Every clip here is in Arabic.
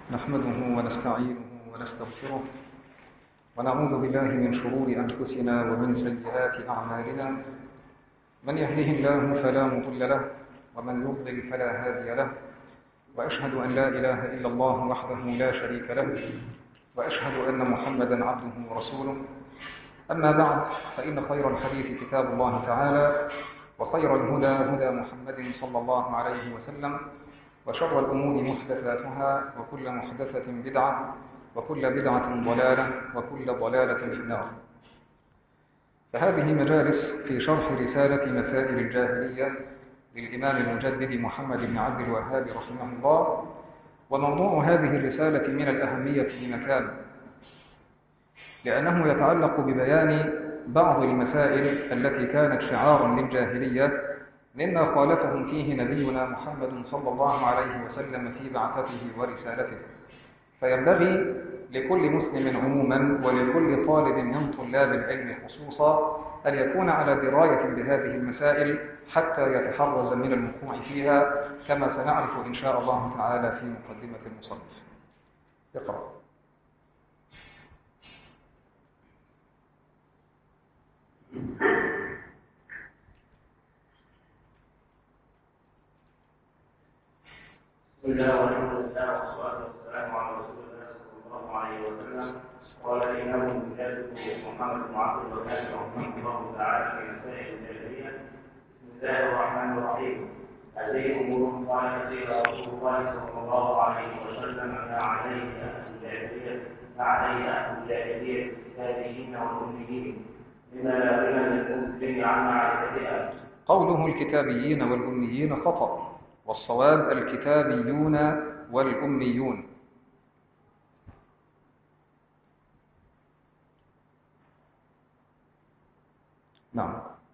نحمده ونستعينه ونستغفره ونعوذ بالله من شرور أنفسنا ومن سيئات أعمالنا. من يهده الله فلا مضل له ومن يضلل فلا هادي له، وأشهد أن لا إله إلا الله وحده لا شريك له، وأشهد أن محمدا عبده ورسوله. أما بعد، فإن خير الحديث كتاب الله تعالى، وخير الهدى هدى محمد صلى الله عليه وسلم، وشر الأمور محدثاتها، وكل محدثة بدعة، وكل بدعة ضلالة، وكل ضلالة في النار. فهذه مجالس في شرح رسالة مسائل الجاهلية للإمام المجدد محمد بن عبد الوهاب رحمه الله. وموضوع هذه الرسالة من الأهمية بمكان، لأنه يتعلق ببيان بعض المسائل التي كانت شعارا للجاهلية مما خالفهم فيه نبينا محمد صلى الله عليه وسلم في بعثته ورسالته. فينبغي لكل مسلم عموما ولكل طالب من طلاب العلم خصوصا أن يكون على دراية بهذه المسائل حتى يتحرز من الوقوع فيها، كما سنعرف إن شاء الله تعالى في مقدمة المصنف. اقرأ. بسم الله والحمد لله والصلاة والسلام على رسول الله صلى الله عليه وسلم. قال الإمام المجدد محمد بن عبد الوهاب رحمه الله تعالى في مسائل الجاهلية: بسم الله الرحمن الرحيم. هذه أمور قال فيها رسول الله صلى الله عليه وسلم ما عليه أهل الجاهلية الكتابيين والأميين مما لا غنى للمسلم عن معرفتها. قوله الكتابيين والأميين خطأ، والصواب الكتابيون والأميون. نعم.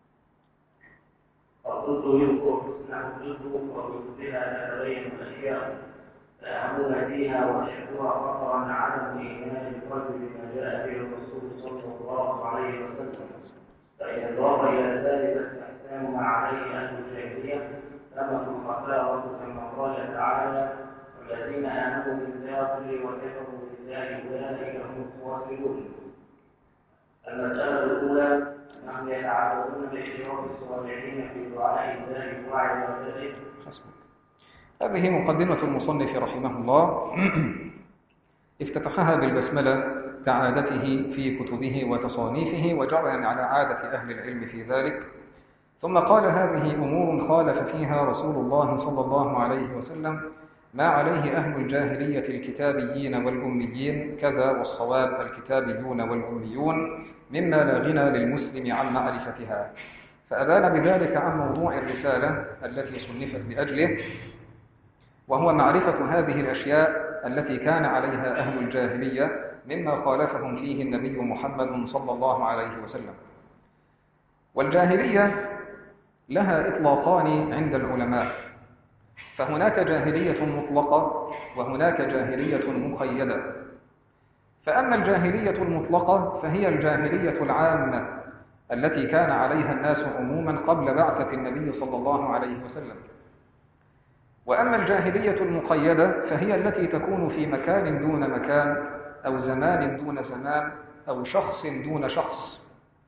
الضد يذكر حسنه الضد وبضدها تتبين الأشياء، فأهمها فيها وأشدها خطرا عدم إيمان القلب بما جاء به الرسول صلى الله عليه وسلم. فإن ضاف إلى ذلك استحسان ما عليه أهل الجاهلية لما الخسارة كما قال تعالى: والذين آمنوا بالباطل وكفروا بالله أولئك هم الخاسرون. المسألة الأولى: نحن يتعبدون بإشراك الصالحين في دعاء الله وعبادته. هذه مقدمة المصنف رحمه الله. افتتحها بالبسملة كعادته في كتبه وتصانيفه، وجرى على عادة أهل العلم في ذلك. ثم قال: هذه أمور خالف فيها رسول الله صلى الله عليه وسلم ما عليه أهل الجاهلية الكتابيين والأميين كذا، والصواب الكتابيون والأميون مما لا غنى للمسلم عن معرفتها. فأبان بذلك عن موضوع الرسالة التي صنفت لأجله، وهو معرفة هذه الأشياء التي كان عليها أهل الجاهلية مما خالفهم فيه النبي محمد صلى الله عليه وسلم. والجاهلية لها إطلاقان عند العلماء، فهناك جاهلية مطلقة وهناك جاهلية مقيدة. فأما الجاهلية المطلقة فهي الجاهلية العامة التي كان عليها الناس عموما قبل بعثة النبي صلى الله عليه وسلم. وأما الجاهلية المقيدة فهي التي تكون في مكان دون مكان، أو زمان دون زمان، أو شخص دون شخص.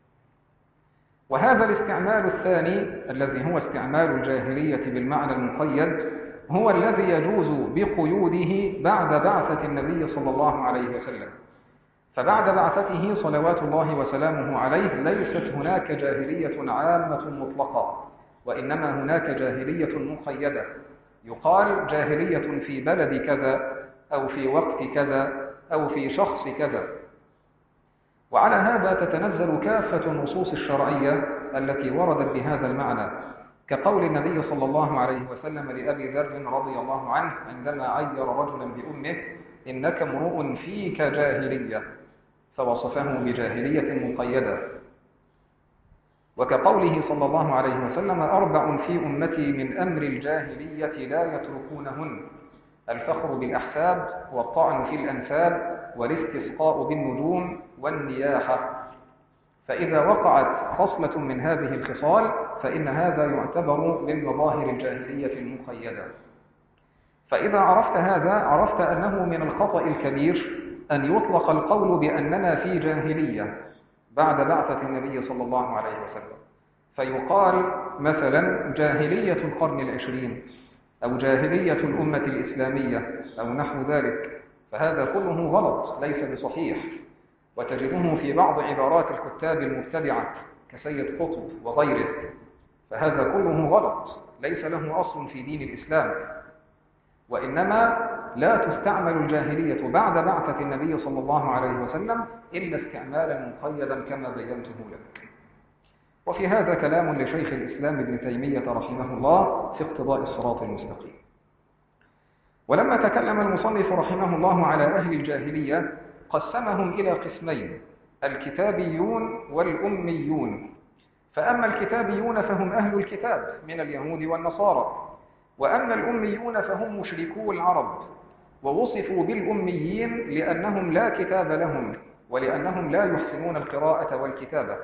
وهذا الاستعمال الثاني الذي هو استعمال الجاهلية بالمعنى المقيد هو الذي يجوز بقيوده بعد بعثة النبي صلى الله عليه وسلم. فبعد بعثته صلوات الله وسلامه عليه ليست هناك جاهلية عامة مطلقة، وإنما هناك جاهلية مقيدة، يقال جاهلية في بلد كذا، أو في وقت كذا، أو في شخص كذا. وعلى هذا تتنزل كافة النصوص الشرعية التي وردت بهذا المعنى، كقول النبي صلى الله عليه وسلم لأبي ذر رضي الله عنه عندما عير رجلا بأمه: إنك امرؤ فيك جاهلية، فوصفه بجاهلية مقيدة. وكقوله صلى الله عليه وسلم: 4 في أمتي من أمر الجاهلية لا يتركونهن: الفخر بالأحساب، والطعن في الأنساب، والاستسقاء بالنجوم، والنياحة. فإذا وقعت خصلة من هذه الخصال فإن هذا يعتبر من مظاهر الجاهلية المقيدة. فإذا عرفت هذا عرفت أنه من الخطأ الكبير أن يطلق القول بأننا في جاهلية بعد بعثة النبي صلى الله عليه وسلم، فيقال مثلا جاهلية القرن العشرين أو جاهلية الأمة الإسلامية أو نحو ذلك، فهذا كله غلط ليس بصحيح، وتجده في بعض عبارات الكتاب المبتدعة كسيد قطب وغيره، فهذا كله غلط ليس له أصل في دين الإسلام، وإنما لا تستعمل الجاهلية بعد بعثة النبي صلى الله عليه وسلم إلا استعمالا مقيدا كما بينته لك. وفي هذا كلام لشيخ الإسلام ابن تيمية رحمه الله في اقتضاء الصراط المستقيم. ولما تكلم المصنف رحمه الله على أهل الجاهلية قسمهم إلى قسمين: الكتابيون والأميون. فأما الكتابيون فهم أهل الكتاب من اليهود والنصارى، وأما الأميون فهم مشركو العرب، ووصفوا بالأميين لأنهم لا كتاب لهم ولأنهم لا يحسنون القراءة والكتابة.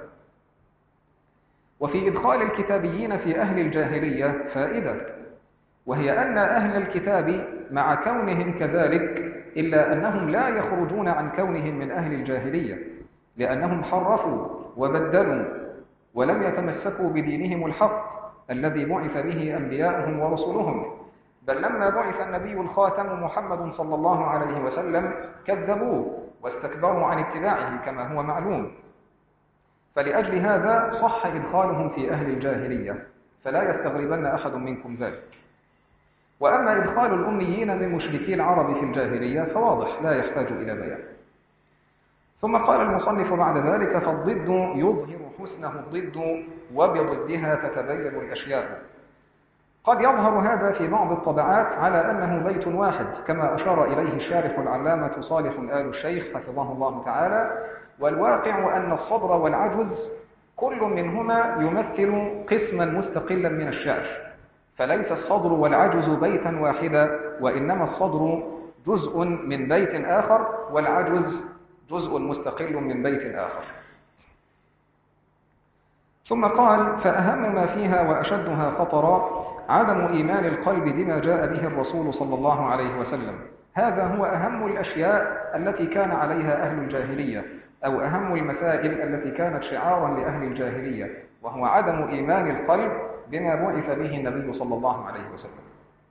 وفي إدخال الكتابيين في أهل الجاهلية فائدة، وهي أن أهل الكتاب مع كونهم كذلك إلا أنهم لا يخرجون عن كونهم من أهل الجاهلية، لأنهم حرفوا وبدلوا ولم يتمسكوا بدينهم الحق الذي بعث به أنبياؤهم ورسلهم، بل لما بعث النبي الخاتم محمد صلى الله عليه وسلم كذبوه واستكبروا عن اتباعه كما هو معلوم، فلأجل هذا صح إدخالهم في أهل الجاهلية، فلا يستغربن أحد منكم ذلك. وأما إدخال الأميين من مشركي العرب في الجاهلية فواضح لا يحتاج إلى بيان. ثم قال المصنف بعد ذلك: فالضد يظهر حسنه الضد وبضدها تتبين الأشياء. قد يظهر هذا في بعض الطبعات على أنه بيت واحد كما أشار إليه الشارح العلامة صالح آل الشيخ حفظه الله تعالى، والواقع أن الصدر والعجز كل منهما يمثل قسما مستقلا من الشعر، فليس الصدر والعجز بيتا واحدا، وإنما الصدر جزء من بيت آخر والعجز جزء مستقل من بيت آخر. ثم قال: فأهم ما فيها وأشدها خطرا عدم إيمان القلب بما جاء به الرسول صلى الله عليه وسلم. هذا هو أهم الأشياء التي كان عليها أهل الجاهلية، أو أهم المسائل التي كانت شعارا لأهل الجاهلية، وهو عدم إيمان القلب بما بعث به النبي صلى الله عليه وسلم.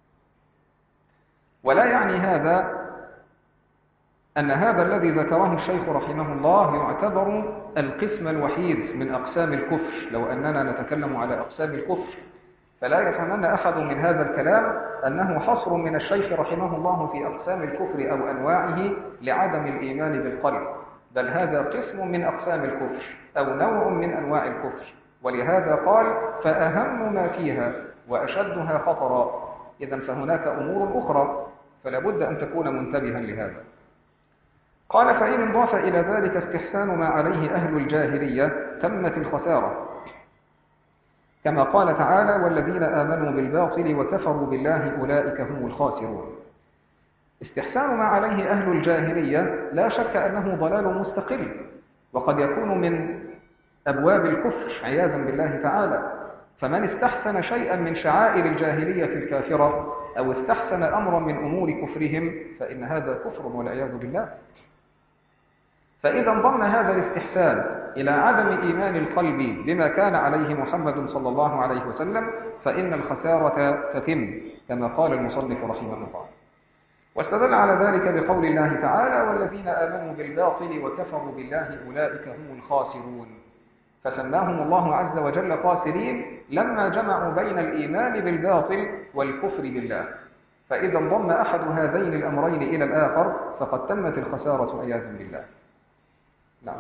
ولا يعني هذا أن هذا الذي ذكره الشيخ رحمه الله يعتبر القسم الوحيد من أقسام الكفر. لو أننا نتكلم على أقسام الكفر فلا يفهمن أحد من هذا الكلام أنه حصر من الشيخ رحمه الله في أقسام الكفر أو أنواعه لعدم الإيمان بالقلب، بل هذا قسم من أقسام الكفر أو نوع من أنواع الكفر، ولهذا قال: فأهم ما فيها وأشدها خطرا. إذن فهناك أمور أخرى فلا بد أن تكون منتبها لهذا. قال: فإن انضاف إلى ذلك استحسان ما عليه أهل الجاهلية تمت الخسارة، كما قال تعالى: والذين آمنوا بالباطل وكفروا بالله أولئك هم الخاسرون. استحسان ما عليه أهل الجاهلية لا شك أنه ضلال مستقل، وقد يكون من أبواب الكفر عياذا بالله تعالى. فمن استحسن شيئا من شعائر الجاهلية الكافرة أو استحسن أمرا من أمور كفرهم فإن هذا كفر والعياذ بالله. فإذا انضم هذا الاستحسان إلى عدم إيمان القلب بما كان عليه محمد صلى الله عليه وسلم فإن الخسارة تتم، كما قال المصنف رحمه الله. واستدل على ذلك بقول الله تعالى: والذين آمنوا بالباطل وكفروا بالله أولئك هم الخاسرون، فسماهم الله عز وجل خاسرين لما جمعوا بين الإيمان بالباطل والكفر بالله. فإذا انضم أحد هذين الأمرين إلى الآخر فقد تمت الخسارة عياذا بالله. نعم.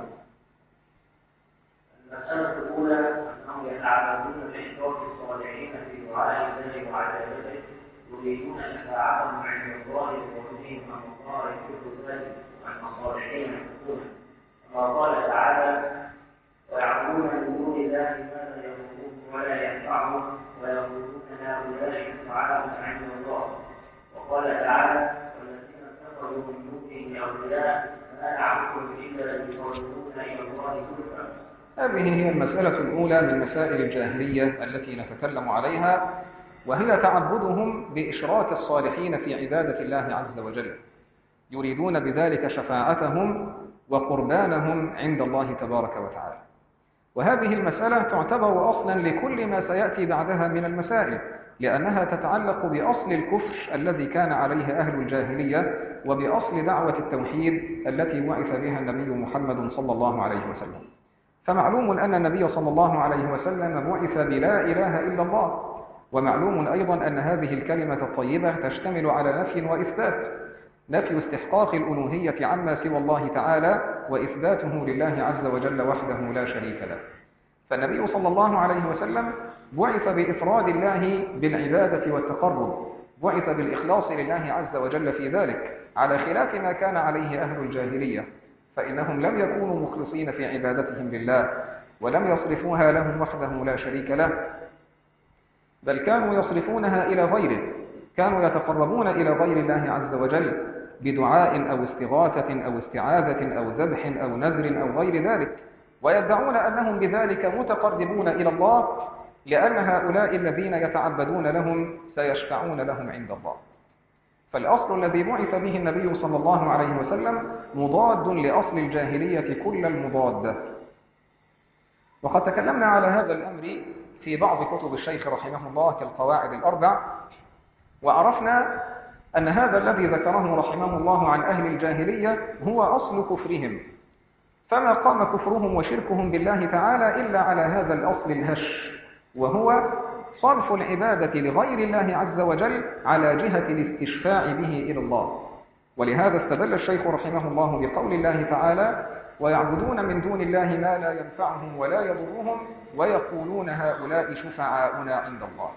المسألة الأولى أنهم يتعبدون بإشراك الصالحين في دعاء الله وعبادته، يريدون شفاعتهم عند الله بقولهم أن الله يحب ذلك وأن الصالحين يحبونه، كما قال تعالى: ويعبدون من دون الله ما لا يضرهم ولا ينفعهم ويقولون هؤلاء شفعاؤنا عند الله. وقال تعالى: والذين اتخذوا من دونه أولياء ما نعبدهم إلا ليقربونا إلى الله زلفى. هذه هي المسألة الأولى من مسائل الجاهلية التي نتكلم عليها، وهي تعبدهم بإشراك الصالحين في عبادة الله عز وجل، يريدون بذلك شفاعتهم وقربانهم عند الله تبارك وتعالى. وهذه المسألة تعتبر أصلا لكل ما سيأتي بعدها من المسائل، لأنها تتعلق بأصل الكفر الذي كان عليه أهل الجاهلية، وبأصل دعوة التوحيد التي بعث بها النبي محمد صلى الله عليه وسلم. فمعلوم أن النبي صلى الله عليه وسلم بعث بلا إله إلا الله، ومعلوم أيضا أن هذه الكلمة الطيبة تشتمل على نفي وإثبات، نفي استحقاق الألوهية عما سوى الله تعالى، وإثباته لله عز وجل وحده لا شريك له. فالنبي صلى الله عليه وسلم بعث بإفراد الله بالعبادة والتقرب، بعث بالإخلاص لله عز وجل في ذلك، على خلاف ما كان عليه أهل الجاهلية، فإنهم لم يكونوا مخلصين في عبادتهم لله، ولم يصرفوها لهم وحده لا شريك له، بل كانوا يصرفونها إلى غيره، كانوا يتقربون إلى غير الله عز وجل بدعاء أو استغاثة أو استعاذة أو ذبح أو نذر أو غير ذلك، ويدعون أنهم بذلك متقربون إلى الله، لأن هؤلاء الذين يتعبدون لهم سيشفعون لهم عند الله. فالأصل الذي بعث به النبي صلى الله عليه وسلم مضاد لأصل الجاهلية كل المضاد. وقد تكلمنا على هذا الأمر في بعض كتب الشيخ رحمه الله كالقواعد الأربع، وعرفنا أن هذا الذي ذكره رحمه الله عن أهل الجاهلية هو أصل كفرهم، فما قام كفرهم وشركهم بالله تعالى إلا على هذا الأصل الهش، وهو صرف العبادة لغير الله عز وجل على جهة الاستشفاع به إلى الله. ولهذا استدل الشيخ رحمه الله بقول الله تعالى: ويعبدون من دون الله ما لا ينفعهم ولا يضرهم ويقولون هؤلاء شفعاؤنا عند الله.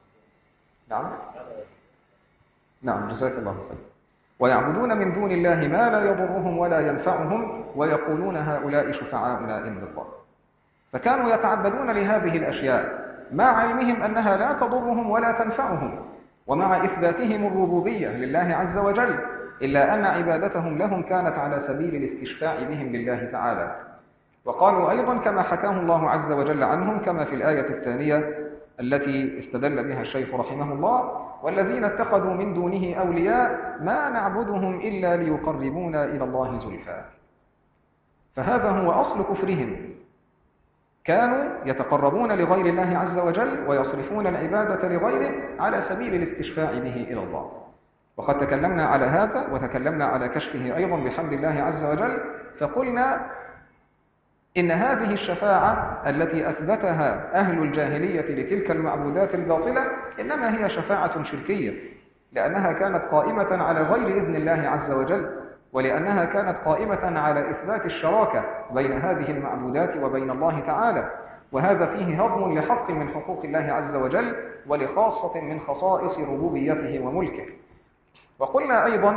نعم جزاك الله خير. ويعبدون من دون الله ما لا يضرهم ولا ينفعهم ويقولون هؤلاء شفعاؤنا عند الله. فكانوا يتعبدون لهذه الأشياء مع علمهم أنها لا تضرهم ولا تنفعهم، ومع إثباتهم الربوبية لله عز وجل، إلا أن عبادتهم لهم كانت على سبيل الاستشفاع بهم لله تعالى. وقالوا أيضا كما حكاه الله عز وجل عنهم كما في الآية الثانية التي استدل بها الشيخ رحمه الله: والذين اتخذوا من دونه أولياء ما نعبدهم إلا ليقربونا إلى الله زلفى. فهذا هو أصل كفرهم، كانوا يتقربون لغير الله عز وجل ويصرفون العبادة لغيره على سبيل الاستشفاع به إلى الله. وقد تكلمنا على هذا وتكلمنا على كشفه أيضا بحمد الله عز وجل، فقلنا إن هذه الشفاعة التي أثبتها أهل الجاهلية لتلك المعبودات الباطلة إنما هي شفاعة شركية، لأنها كانت قائمة على غير إذن الله عز وجل، ولأنها كانت قائمة على إثبات الشراكة بين هذه المعبودات وبين الله تعالى، وهذا فيه هضم لحق من حقوق الله عز وجل ولخاصة من خصائص ربوبيته وملكه. وقلنا أيضا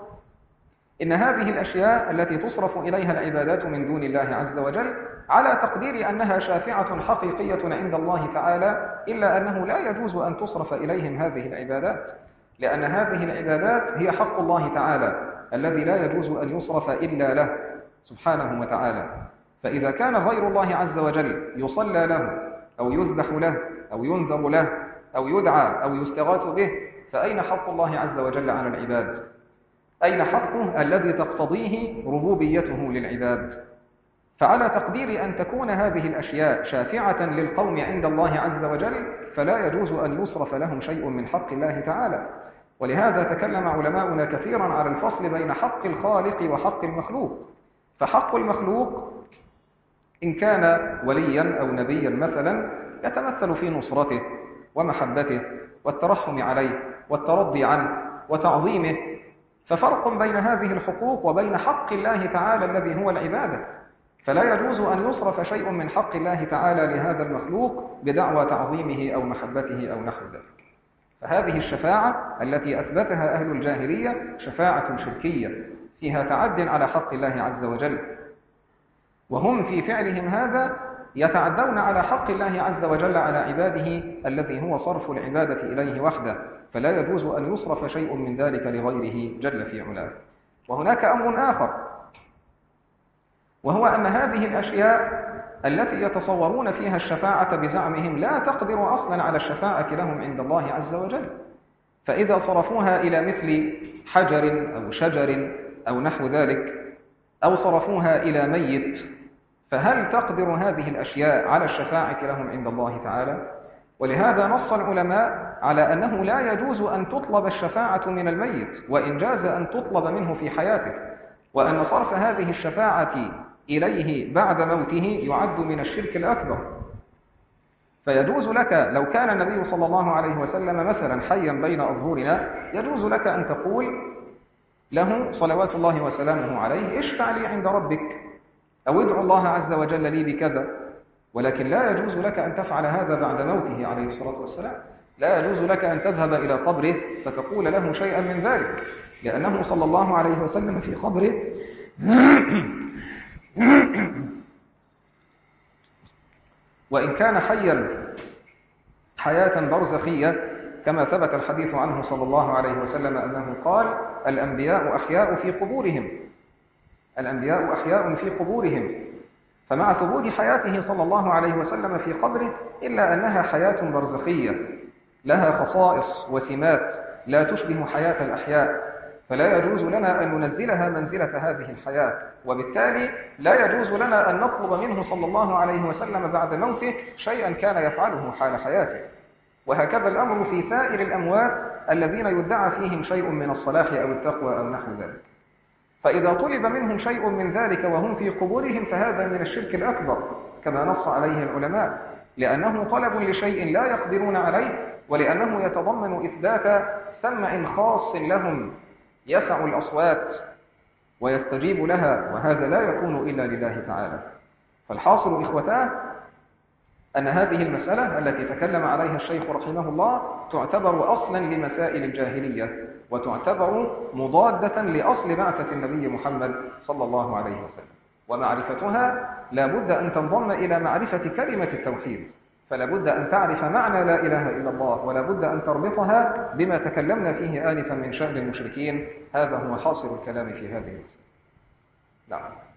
إن هذه الأشياء التي تصرف إليها العبادات من دون الله عز وجل على تقدير أنها شافعة حقيقية عند الله تعالى، إلا أنه لا يجوز أن تصرف إليهم هذه العبادات، لأن هذه العبادات هي حق الله تعالى الذي لا يجوز أن يصرف إلا له سبحانه وتعالى. فإذا كان غير الله عز وجل يصلى له أو يذبح له أو ينذر له أو يدعى أو يستغاث به، فأين حق الله عز وجل على العباد؟ أين حقه الذي تقتضيه ربوبيته للعباد؟ فعلى تقدير أن تكون هذه الأشياء شافعة للقوم عند الله عز وجل فلا يجوز أن يصرف لهم شيء من حق الله تعالى. ولهذا تكلم علماؤنا كثيرا على الفصل بين حق الخالق وحق المخلوق. فحق المخلوق إن كان وليا أو نبيا مثلا يتمثل في نصرته ومحبته والترحم عليه والترضي عنه وتعظيمه، ففرق بين هذه الحقوق وبين حق الله تعالى الذي هو العبادة، فلا يجوز أن يصرف شيء من حق الله تعالى لهذا المخلوق بدعوى تعظيمه أو محبته أو نحو ذلك. فهذه الشفاعة التي أثبتها أهل الجاهلية شفاعة شركية فيها تعد على حق الله عز وجل، وهم في فعلهم هذا يتعدون على حق الله عز وجل على عباده الذي هو صرف العبادة إليه وحده، فلا يجوز أن يصرف شيء من ذلك لغيره جل في علاه. وهناك أمر آخر، وهو أن هذه الأشياء التي يتصورون فيها الشفاعة بزعمهم لا تقدر أصلا على الشفاعة لهم عند الله عز وجل، فإذا صرفوها إلى مثل حجر أو شجر أو نحو ذلك، أو صرفوها إلى ميت، فهل تقدر هذه الأشياء على الشفاعة لهم عند الله تعالى؟ ولهذا نص العلماء على أنه لا يجوز أن تطلب الشفاعة من الميت، وإن جاز أن تطلب منه في حياته، وأن صرف هذه الشفاعة إليه بعد موته يعد من الشرك الأكبر. فيجوز لك لو كان النبي صلى الله عليه وسلم مثلا حيا بين أظهرنا، يجوز لك أن تقول له صلوات الله وسلامه عليه اشفع لي عند ربك، أو ادعو الله عز وجل لي بكذا، ولكن لا يجوز لك أن تفعل هذا بعد موته عليه الصلاة والسلام. لا يجوز لك أن تذهب إلى قبره فتقول له شيئا من ذلك، لأنه صلى الله عليه وسلم في قبره وإن كان حيا حياة برزخية كما ثبت الحديث عنه صلى الله عليه وسلم أنه قال الأنبياء أحياء في قبورهم، الأنبياء أحياء في قبورهم، فمع ثبوت حياته صلى الله عليه وسلم في قبره إلا أنها حياة برزخية لها خصائص وسمات لا تشبه حياة الأحياء، فلا يجوز لنا أن ننزلها منزلة هذه الحياة، وبالتالي لا يجوز لنا أن نطلب منه صلى الله عليه وسلم بعد موته شيئا كان يفعله حال حياته. وهكذا الأمر في سائر الأموات الذين يدعى فيهم شيء من الصلاح أو التقوى أو نحو ذلك. فإذا طلب منهم شيء من ذلك وهم في قبورهم فهذا من الشرك الأكبر كما نص عليه العلماء، لأنه طلب لشيء لا يقدرون عليه، ولأنه يتضمن إثبات سمع خاص لهم يسع الأصوات ويستجيب لها، وهذا لا يكون إلا لله تعالى. فالحاصل إخوتاه أن هذه المسألة التي تكلم عليها الشيخ رحمه الله تعتبر أصلا لمسائل الجاهلية، وتعتبر مضادة لأصل بعثة النبي محمد صلى الله عليه وسلم، ومعرفتها لا بد أن تنضم إلى معرفة كلمة التوحيد، فلا بد أن تعرف معنى لا إله إلا الله، ولا بد أن تربطها بما تكلمنا فيه آنفا من شأن المشركين. هذا هو حاصل الكلام في هذه المسألة. نعم.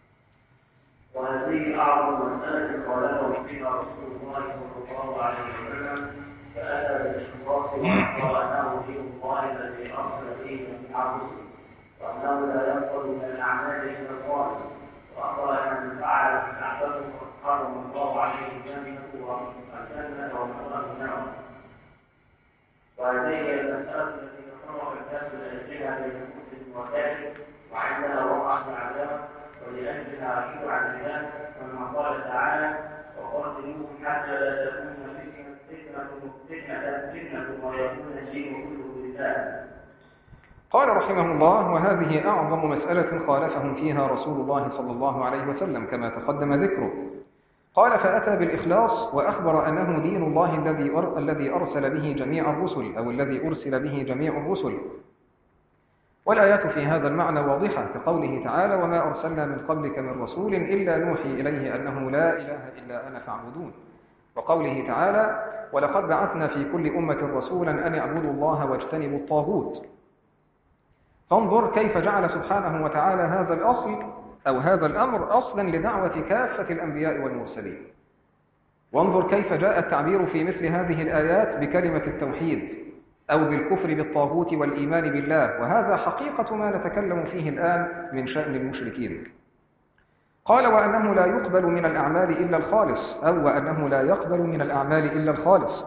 وهذه أعظم مسألة قاله فيها رسول الله صلى الله عليه وسلم، فأتى بالاستنباط وأخبر أنه دين الله الذي أرسل فيه جميع الرسل، وأنه لا يقبل من الأعمال إلا الصالح، وأخبر أن من فعل استحبه فقد حرم الله عليه الجنة والنار منه. وهذه هي المسألة التي تفرق الناس لأجلها بين مسلم وكافر، وعندها وقع العذاب ولأجلها عشوا عن الناس، كما قال تعالى وقاتلوهم حتى لا تكون فتنة ويكون الدين كله لله. قال رحمه الله وهذه أعظم مسألة خالفهم فيها رسول الله صلى الله عليه وسلم كما تقدم ذكره. قال فأتى بالإخلاص وأخبر أنه دين الله الذي أرسل به جميع الرسل، أو الذي أرسل به جميع الرسل. والآيات في هذا المعنى واضحة كقوله تعالى وما أرسلنا من قبلك من رسول إلا نوحي إليه أنه لا إله إلا أنا فاعبدون. وقوله تعالى ولقد بعثنا في كل أمة رسولا أن اعبدوا الله واجتنبوا الطاغوت. فانظر كيف جعل سبحانه وتعالى هذا الأصل أو هذا الأمر أصلا لدعوة كافة الأنبياء والمرسلين. وانظر كيف جاء التعبير في مثل هذه الآيات بكلمة التوحيد أو بالكفر بالطاغوت والإيمان بالله، وهذا حقيقة ما نتكلم فيه الآن من شأن المشركين. قال وأنه لا يقبل من الأعمال إلا الخالص، أو وأنه لا يقبل من الأعمال إلا الخالص.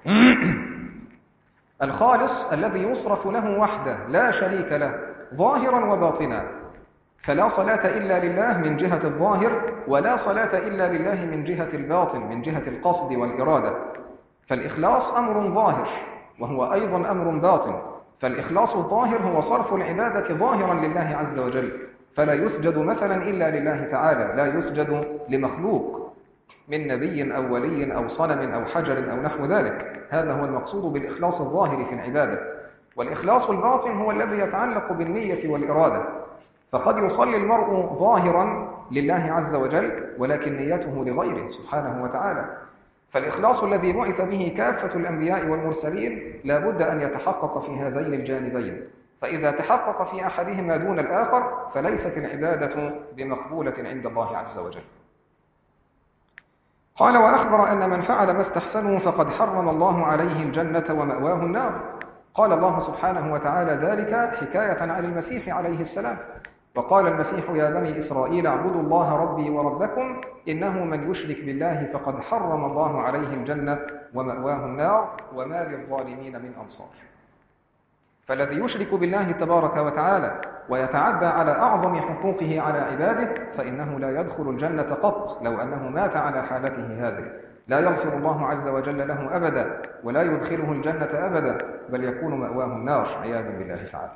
الخالص الذي يصرف له وحده لا شريك له ظاهرا وباطنا، فلا صلاة إلا لله من جهة الظاهر، ولا صلاة إلا لله من جهة الباطن من جهة القصد والإرادة. فالإخلاص أمر ظاهر وهو أيضا أمر باطن. فالإخلاص الظاهر هو صرف العبادة ظاهرا لله عز وجل، فلا يسجد مثلا إلا لله تعالى، لا يسجد لمخلوق من نبي أو ولي أو صنم أو حجر أو نحو ذلك. هذا هو المقصود بالإخلاص الظاهر في العبادة. والإخلاص الباطن هو الذي يتعلق بالنية والإرادة. فقد يصلي المرء ظاهرا لله عز وجل ولكن نيته لغيره سبحانه وتعالى. فالإخلاص الذي بعث به كافة الأنبياء والمرسلين لا بد أن يتحقق في هذين الجانبين، فإذا تحقق في أحدهما دون الآخر فليست العبادة بمقبولة عند الله عز وجل. قال: وأخبر أن من فعل ما استحسنوا فقد حرم الله عليه الجنة ومأواه النار. قال الله سبحانه وتعالى ذلك حكاية عن المسيح عليه السلام. وقال المسيح: يا بني إسرائيل اعبدوا الله ربي وربكم إنه من يشرك بالله فقد حرم الله عليه الجنة ومأواه النار وما للظالمين من أنصار. فالذي يشرك بالله تبارك وتعالى ويتعدى على أعظم حقوقه على عباده فإنه لا يدخل الجنة قط لو أنه مات على حالته هذه. لا يغفر الله عز وجل له أبدا ولا يدخله الجنة أبدا، بل يكون مأواه النار عياذا بالله تعالى.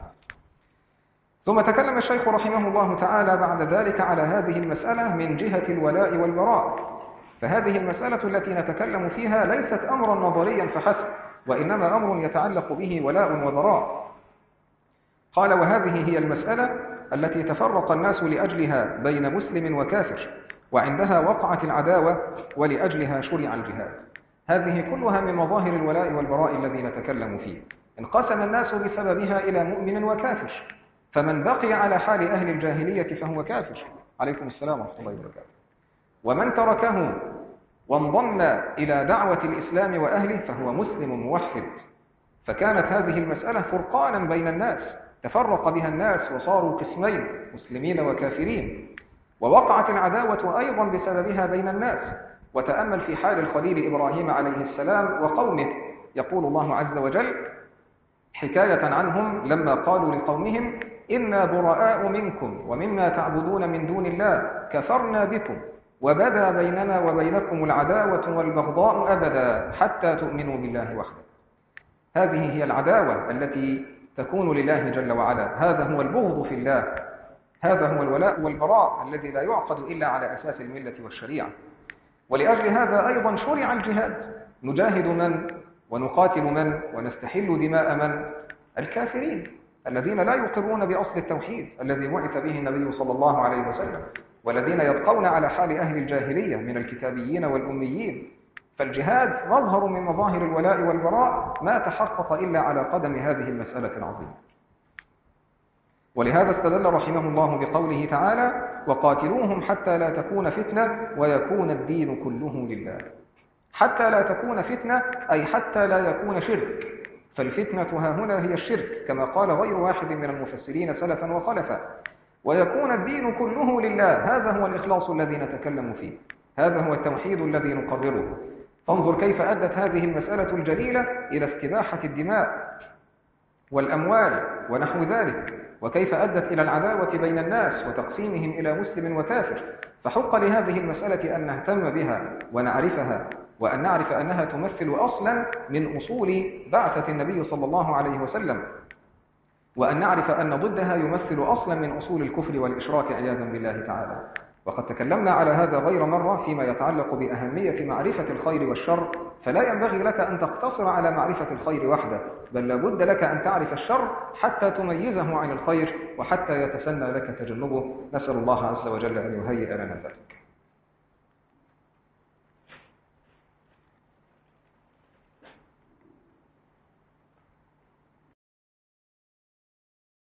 ثم تكلم الشيخ رحمه الله تعالى بعد ذلك على هذه المسألة من جهة الولاء والبراء. فهذه المسألة التي نتكلم فيها ليست أمرا نظريا فحسب، وإنما أمر يتعلق به ولاء وبراء. قال: وهذه هي المسألة التي تفرق الناس لأجلها بين مسلم وكافر، وعندها وقعت العداوة ولأجلها شرع الجهاد. هذه كلها من مظاهر الولاء والبراء الذي نتكلم فيه. انقسم الناس بسببها إلى مؤمن وكافر، فمن بقي على حال أهل الجاهلية فهو كافر. عليكم السلام ورحمة الله وبركاته. ومن تركه وانضم إلى دعوة الإسلام وأهله فهو مسلم موحد. فكانت هذه المسألة فرقانا بين الناس، تفرق بها الناس وصاروا قسمين، مسلمين وكافرين. ووقعت العداوة أيضا بسببها بين الناس. وتأمل في حال الخليل إبراهيم عليه السلام وقومه. يقول الله عز وجل حكاية عنهم لما قالوا لقومهم: إنا براء منكم ومما تعبدون من دون الله كفرنا بكم وبدا بيننا وبينكم العداوة والبغضاء أبدا حتى تؤمنوا بالله وحده. هذه هي العداوة التي تكون لله جل وعلا، هذا هو البغض في الله، هذا هو الولاء والبراء الذي لا يعقد إلا على أساس الملة والشريعة. ولأجل هذا أيضا شرع الجهاد، نجاهد من ونقاتل من ونستحل دماء من؟ الكافرين الذين لا يقرون بأصل التوحيد الذي بعث به النبي صلى الله عليه وسلم، والذين يبقون على حال أهل الجاهلية من الكتابيين والأميين. فالجهاد مظهر من مظاهر الولاء والبراء ما تحقق إلا على قدم هذه المسألة العظيمة. ولهذا استدل رحمه الله بقوله تعالى: وقاتلوهم حتى لا تكون فتنة ويكون الدين كله لله. حتى لا تكون فتنة أي حتى لا يكون شرك، فالفتنة ها هنا هي الشرك كما قال غير واحد من المفسرين سلفا وخلفا. ويكون الدين كله لله، هذا هو الإخلاص الذي نتكلم فيه، هذا هو التوحيد الذي نقرره. فانظر كيف أدت هذه المسألة الجليلة إلى استباحة الدماء والأموال ونحو ذلك، وكيف أدت إلى العداوة بين الناس وتقسيمهم إلى مسلم وكافر. فحق لهذه المسألة أن نهتم بها ونعرفها، وأن نعرف أنها تمثل أصلا من أصول بعثة النبي صلى الله عليه وسلم، وأن نعرف أن ضدها يمثل أصلا من أصول الكفر والإشراك عياذا بالله تعالى. وقد تكلمنا على هذا غير مرة فيما يتعلق بأهمية معرفة الخير والشر، فلا ينبغي لك أن تقتصر على معرفة الخير وحده، بل لابد لك أن تعرف الشر حتى تميزه عن الخير وحتى يتسنى لك تجنبه. نسأل الله عز وجل أن يهيئ لنا ذلك.